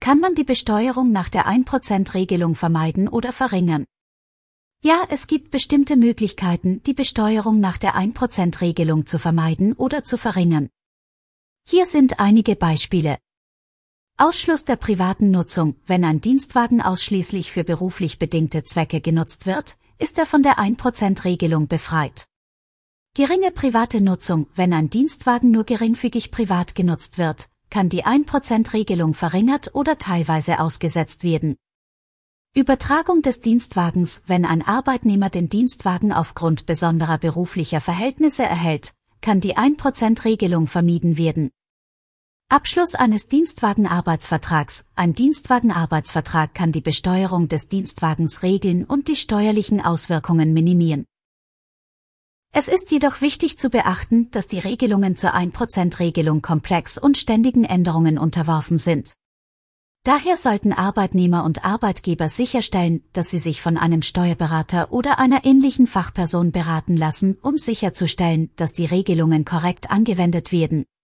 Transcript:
Kann man die Besteuerung nach der 1%-Regelung vermeiden oder verringern? Ja, es gibt bestimmte Möglichkeiten, die Besteuerung nach der 1%-Regelung zu vermeiden oder zu verringern. Hier sind einige Beispiele. Ausschluss der privaten Nutzung. Wenn ein Dienstwagen ausschließlich für beruflich bedingte Zwecke genutzt wird, ist er von der 1%-Regelung befreit. Geringe private Nutzung. Wenn ein Dienstwagen nur geringfügig privat genutzt wird, kann die 1%-Regelung verringert oder teilweise ausgesetzt werden. Übertragung des Dienstwagens. Wenn ein Arbeitnehmer den Dienstwagen aufgrund besonderer beruflicher Verhältnisse erhält, kann die 1%-Regelung vermieden werden. Abschluss eines Dienstwagenarbeitsvertrags. Ein Dienstwagenarbeitsvertrag kann die Besteuerung des Dienstwagens regeln und die steuerlichen Auswirkungen minimieren. Es ist jedoch wichtig zu beachten, dass die Regelungen zur 1%-Regelung komplex und ständigen Änderungen unterworfen sind. Daher sollten Arbeitnehmer und Arbeitgeber sicherstellen, dass sie sich von einem Steuerberater oder einer ähnlichen Fachperson beraten lassen, um sicherzustellen, dass die Regelungen korrekt angewendet werden.